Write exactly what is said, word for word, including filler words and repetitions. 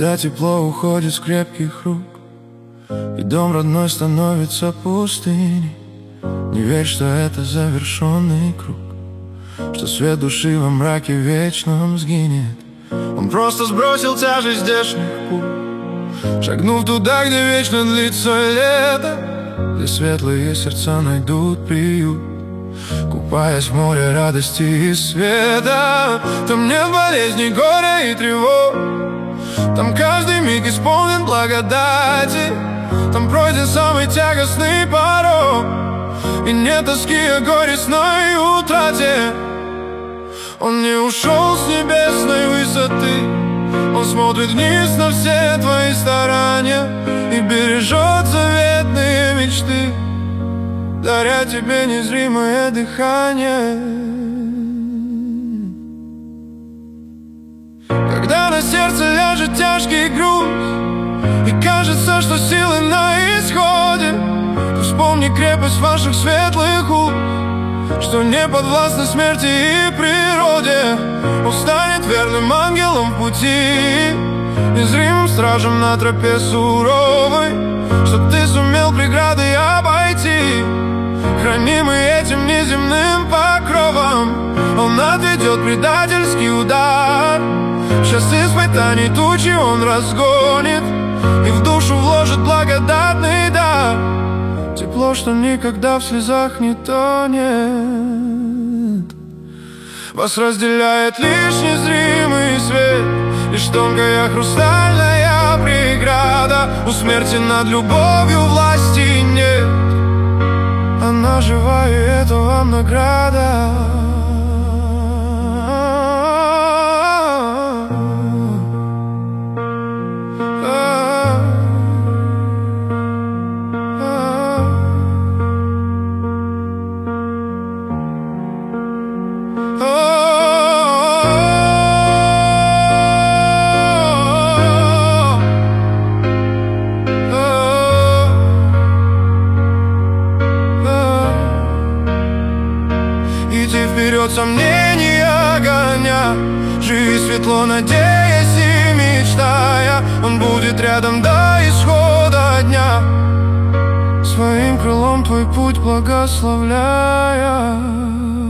Когда тепло уходит с крепких рук, и дом родной становится пустыней, не верь, что это завершенный круг, что свет души во мраке вечном сгинет. Он просто сбросил тяжесть здешних пуль, шагнув туда, где вечно длится лето, где светлые сердца найдут приют, купаясь в море радости и света. Там нет болезней, горя и тревог, там каждый миг исполнен благодати, там пройден самый тягостный порог, и нет тоски о горестной утрате. Он не ушел с небесной высоты, он смотрит вниз на все твои старания и бережет заветные мечты, даря тебе незримое дыхание. Когда на сердце ляжет тяжкий груз и кажется, что силы на исходе, то вспомни крепость ваших светлых уст, что не подвластны смерти и природе. Он станет верным ангелом в пути, незримым стражем на тропе суровой, что ты сумел преграды обойти, хранимый этим неземным покровом. Он отведет предательский удар, час испытаний тучи он разгонит и в душу вложит благодатный дар, тепло, что никогда в слезах не тонет. Вас разделяет лишь незримый свет, лишь тонкая хрустальная преграда. У смерти над любовью власти нет, она жива, и это вам награда. Иди вперед, сомнения гоня, живи светло, надеясь и мечтая. Он будет рядом до исхода дня, своим крылом твой путь благословляя.